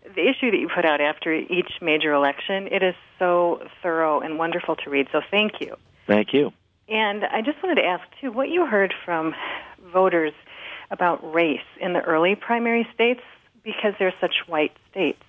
the issue that you put out after each major election, it is so thorough and wonderful to read, so thank you. Thank you. And I just wanted to ask, too, what you heard from voters about race in the early primary states, because they're such white states.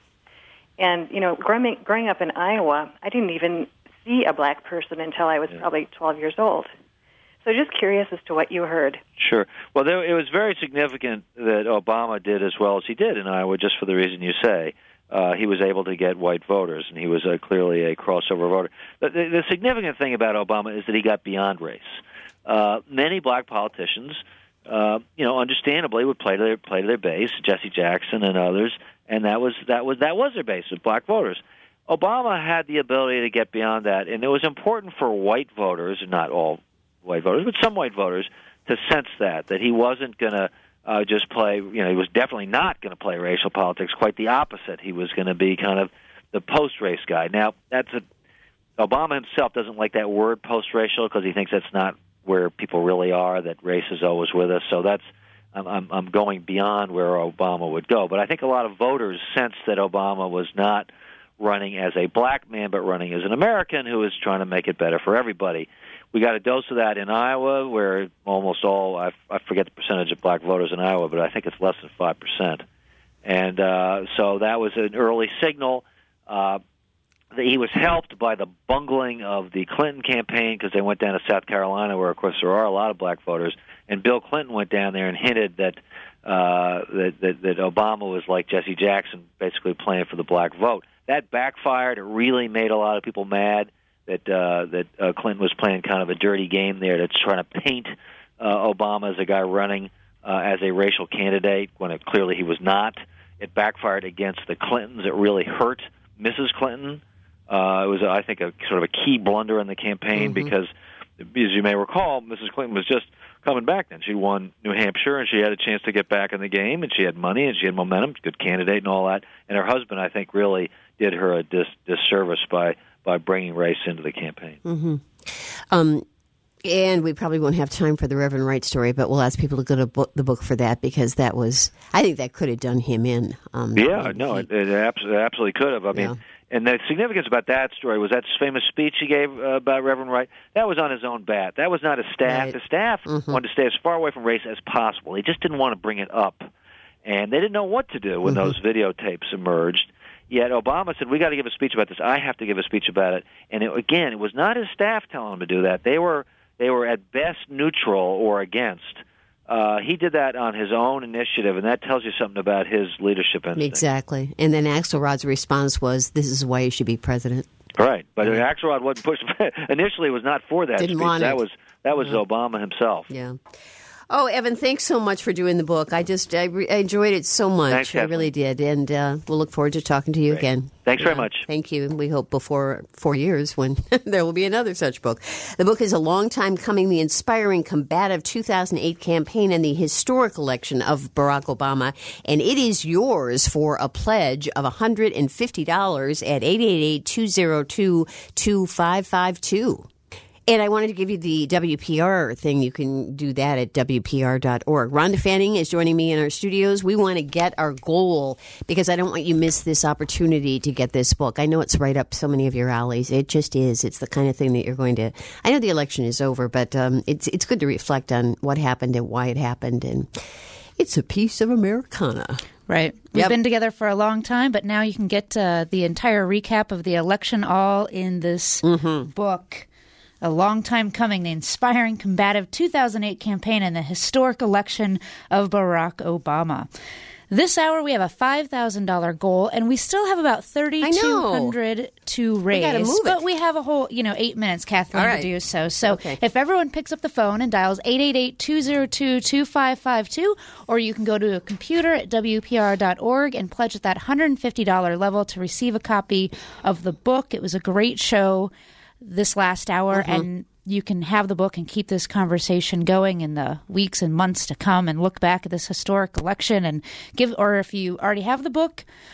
And, you know, growing, growing up in Iowa, I didn't even see a black person until I was yeah. probably twelve years old. So just curious as to what you heard. Sure. Well, there, it was very significant that Obama did as well as he did in Iowa, just for the reason you say. Uh, he was able to get white voters, and he was uh, clearly a crossover voter. The, the, the significant thing about Obama is that he got beyond race. Uh, many black politicians, uh, you know, understandably would play to their play to their base, Jesse Jackson and others, and that was that was that was their base of black voters. Obama had the ability to get beyond that, and it was important for white voters, not all white voters, but some white voters, to sense that that he wasn't going to. Uh, just play, you know, he was definitely not going to play racial politics. Quite the opposite. He was going to be kind of the post-race guy. Now, that's a, Obama himself doesn't like that word post-racial because he thinks that's not where people really are, that race is always with us. So that's, I'm, I'm, I'm going beyond where Obama would go. But I think a lot of voters sensed that Obama was not running as a black man, but running as an American who is trying to make it better for everybody. We got a dose of that in Iowa, where almost all, I, I forget the percentage of black voters in Iowa, but I think it's less than five percent. And uh, so that was an early signal. Uh, that he was helped by the bungling of the Clinton campaign because they went down to South Carolina, where, of course, there are a lot of black voters. And Bill Clinton went down there and hinted that uh, that, that, that Obama was like Jesse Jackson, basically playing for the black vote. That backfired. It really made a lot of people mad. That uh, that uh, Clinton was playing kind of a dirty game there, that's trying to paint uh, Obama as a guy running uh, as a racial candidate when it, clearly he was not. It backfired against the Clintons. It really hurt Missus Clinton. Uh, it was, I think, a sort of a key blunder in the campaign mm-hmm. because, as you may recall, Missus Clinton was just coming back then. She won New Hampshire, and she had a chance to get back in the game, and she had money, and she had momentum, good candidate and all that. And her husband, I think, really did her a dis- disservice by by bringing race into the campaign. Mm-hmm. Um, and we probably won't have time for the Reverend Wright story, but we'll ask people to go to book, the book for that, because that was, I think that could have done him in. Um, yeah, no, he, it, it absolutely could have. I yeah. mean, and the significance about that story was that famous speech he gave uh, about Reverend Wright. That was on his own bat. That was not his staff. Right. The staff mm-hmm. wanted to stay as far away from race as possible. They just didn't want to bring it up. And they didn't know what to do when mm-hmm. those videotapes emerged. Yet Obama said, we got to give a speech about this. I have to give a speech about it. And it, again, it was not his staff telling him to do that. They were they were at best neutral or against. Uh, he did that on his own initiative, and that tells you something about his leadership instinct. Exactly. And then Axelrod's response was, this is why you should be president. Right. But yeah. Axelrod wasn't pushed. Initially, was not for that Didn't speech. Want that it. was that was yeah. Obama himself. Yeah. Oh, Evan, thanks so much for doing the book. I just I, re- I enjoyed it so much. Thanks, I really did. And uh, we'll look forward to talking to you Great. again. Thanks yeah. very much. Thank you. And we hope before four years when there will be another such book. The book is a long time coming, the inspiring, combative two thousand eight campaign and the historic election of Barack Obama. And it is yours for a pledge of one hundred fifty dollars at eight eight eight, two oh two, two five five two. And I wanted to give you the W P R thing. You can do that at W P R dot org. Rhonda Fanning is joining me in our studios. We want to get our goal, because I don't want you to miss this opportunity to get this book. I know it's right up so many of your alleys. It just is. It's the kind of thing that you're going to... I know the election is over, but um, it's it's good to reflect on what happened and why it happened. And it's a piece of Americana. Right. We've yep. been together for a long time, but now you can get uh, the entire recap of the election all in this mm-hmm. book. A long time coming, the inspiring, combative two thousand eight campaign and the historic election of Barack Obama. This hour, we have a five thousand dollars goal, and we still have about three thousand two hundred dollars to raise. We gotta move it. But we have a whole, you know, eight minutes, Kathleen, right. to do so. So okay. if everyone picks up the phone and dials eight eight eight, two oh two, two five five two, or you can go to a computer at W P R dot org and pledge at that one hundred fifty dollars level to receive a copy of the book. It was a great show this last hour, mm-hmm. and you can have the book and keep this conversation going in the weeks and months to come and look back at this historic election and give, or if you already have the book,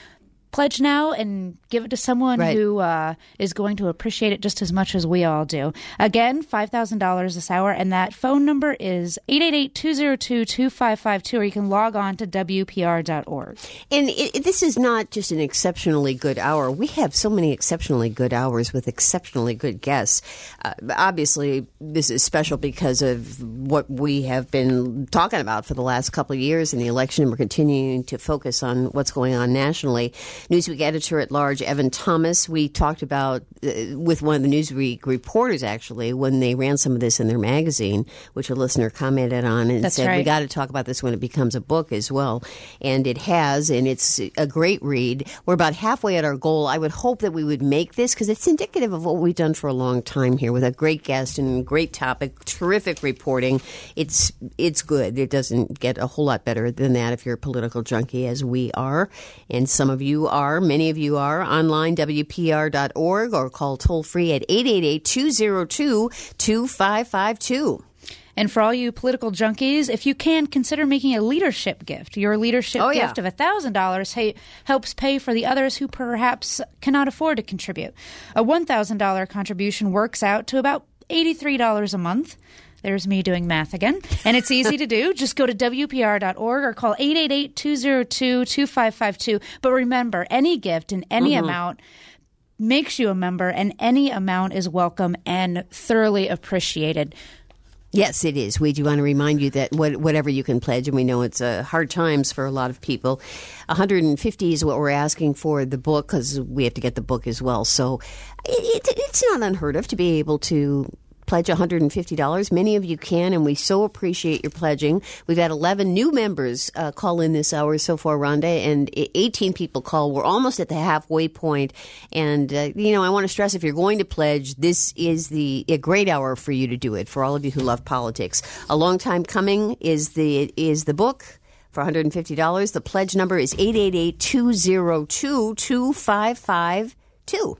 pledge now and give it to someone right. who uh, is going to appreciate it just as much as we all do. Again, five thousand dollars this hour, and that phone number is eight eight eight, two zero two, two five five two, or you can log on to W P R dot org. And it, this is not just an exceptionally good hour. We have so many exceptionally good hours with exceptionally good guests. Uh, obviously, this is special because of what we have been talking about for the last couple of years in the election, and we're continuing to focus on what's going on nationally. Newsweek editor-at-large Evan Thomas, we talked about uh, with one of the Newsweek reporters, actually, when they ran some of this in their magazine, which a listener commented on and That's said, right. we got to talk about this when it becomes a book as well. And it has, and it's a great read. We're about halfway at our goal. I would hope that we would make this, because it's indicative of what we've done for a long time here with a great guest and great topic, terrific reporting. It's, it's good. It doesn't get a whole lot better than that if you're a political junkie, as we are. And some of you are, many of you are, online, W P R dot org, or call toll-free at eight eight eight, two zero two, two five five two. And for all you political junkies, if you can, consider making a leadership gift. Your leadership oh, yeah. gift of one thousand dollars hey, helps pay for the others who perhaps cannot afford to contribute. A one thousand dollars contribution works out to about eighty-three dollars a month. There's me doing math again. And it's easy to do. Just go to W P R dot org or call eight eight eight, two zero two, two five five two. But remember, any gift in any mm-hmm. amount makes you a member, and any amount is welcome and thoroughly appreciated. Yes, it is. We do want to remind you that what, whatever you can pledge, and we know it's uh, hard times for a lot of people, one hundred fifty is what we're asking for the book, because we have to get the book as well. So it, it, it's not unheard of to be able to pledge one hundred fifty dollars. Many of you can, and we so appreciate your pledging. We've had eleven new members uh, call in this hour so far, Rhonda, and eighteen people call. We're almost at the halfway point. And, uh, you know, I want to stress, if you're going to pledge, this is the a great hour for you to do it, for all of you who love politics. A long time coming is the is the book for one hundred fifty dollars. The pledge number is eight eight eight, two zero two, two five five two.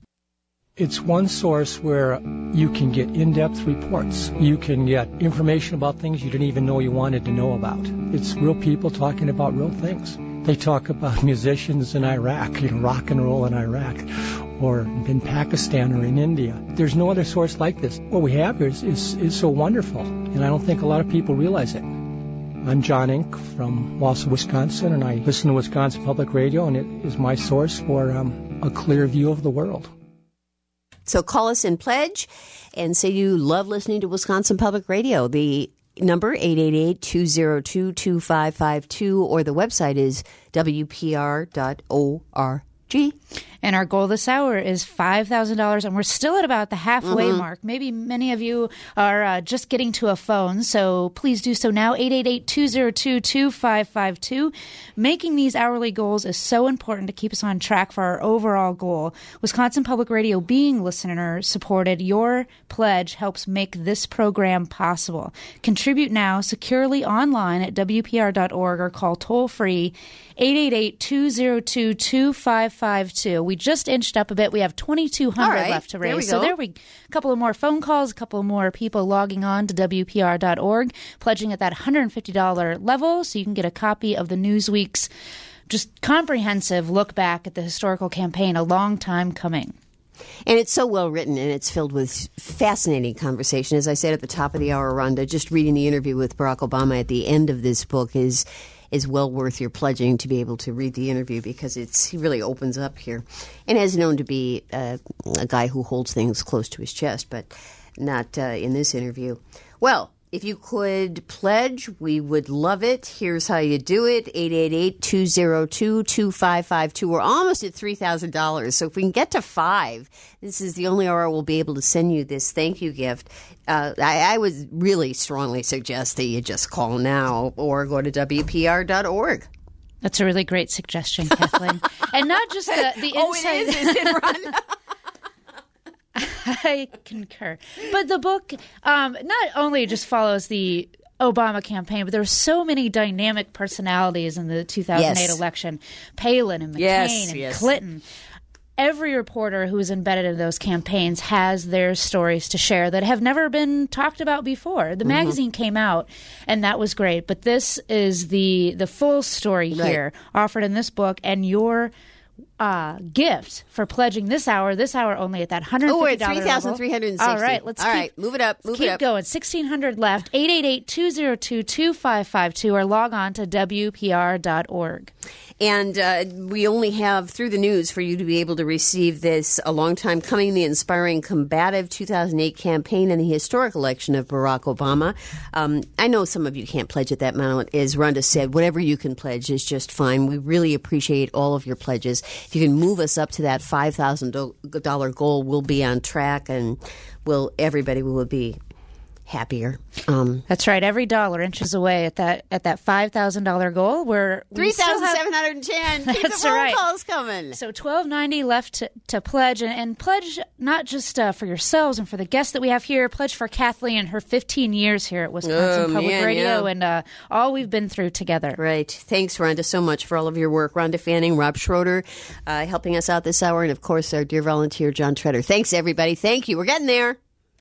It's one source where you can get in-depth reports. You can get information about things you didn't even know you wanted to know about. It's real people talking about real things. They talk about musicians in Iraq, you know, rock and roll in Iraq, or in Pakistan or in India. There's no other source like this. What we have here is, is, is so wonderful, and I don't think a lot of people realize it. I'm John Ink from Wausau, Wisconsin, and I listen to Wisconsin Public Radio, and it is my source for um, a clear view of the world. So call us and pledge and say you love listening to Wisconsin Public Radio. The number, eight eight eight, two zero two, two five five two, or the website is W P R dot org. And our goal this hour is five thousand dollars, and we're still at about the halfway mm-hmm. mark. Maybe many of you are uh, just getting to a phone, so please do so now, eight eight eight, two zero two, two five five two. Making these hourly goals is so important to keep us on track for our overall goal. Wisconsin Public Radio being listener-supported, your pledge helps make this program possible. Contribute now securely online at W P R dot org or call toll-free eight eight eight, two zero two, two five five two. We just inched up a bit. We have twenty-two hundred right. left to raise. There we so go. there we a couple of more phone calls, a couple more people logging on to W P R dot org, pledging at that one hundred fifty dollars level, so you can get a copy of the Newsweek's just comprehensive look back at the historical campaign, a long time coming. And it's so well written, and it's filled with fascinating conversation. As I said at the top of the hour, Rhonda, just reading the interview with Barack Obama at the end of this book is is well worth your pledging to be able to read the interview, because it's he really opens up here, and is known to be uh, a guy who holds things close to his chest, but not uh, in this interview. Well, if you could pledge, we would love it. Here's how you do it, eight eight eight, two zero two, two five five two. We're almost at three thousand dollars, so if we can get to five, this is the only hour we'll be able to send you this thank you gift. Uh, I, I would really strongly suggest that you just call now or go to W P R dot org. That's a really great suggestion, Kathleen. And not just the, the oh, insight. it is, is it, Rhonda? I concur. But the book um, not only just follows the Obama campaign, but there were so many dynamic personalities in the two thousand eight yes. election. Palin and McCain yes, and yes. Clinton. Every reporter who is embedded in those campaigns has their stories to share that have never been talked about before. The mm-hmm. magazine came out, and that was great. But this is the the full story right. here, offered in this book, and your uh, gift for pledging this hour. This hour only at that one hundred fifty dollars Oh, we're at three thousand three hundred sixty. All right, let's All keep, right, move it up. Move keep it up. going. sixteen hundred left. eight eight eight, two oh two, two five five two or log on to W P R dot org. And uh, we only have through the news for you to be able to receive this a long time coming, the Inspiring Combative two thousand eight campaign and the historic election of Barack Obama. Um, I know some of you can't pledge at that amount. As Rhonda said, whatever you can pledge is just fine. We really appreciate all of your pledges. If you can move us up to that five thousand dollars goal, we'll be on track and we'll, everybody will be happier. Um, That's right. Every dollar inches away at that at that five thousand dollars goal. We're three thousand seven hundred ten. Keep the phone right. calls coming. So twelve ninety left to, to pledge, and, and pledge not just uh, for yourselves and for the guests that we have here. Pledge for Kathleen and her fifteen years here at Wisconsin oh, Public man, Radio, yeah. and uh, all we've been through together. Right. Thanks, Rhonda, so much for all of your work. Rhonda Fanning, Rob Schroeder, uh, helping us out this hour, and of course our dear volunteer John Treader. Thanks, everybody. Thank you. We're getting there.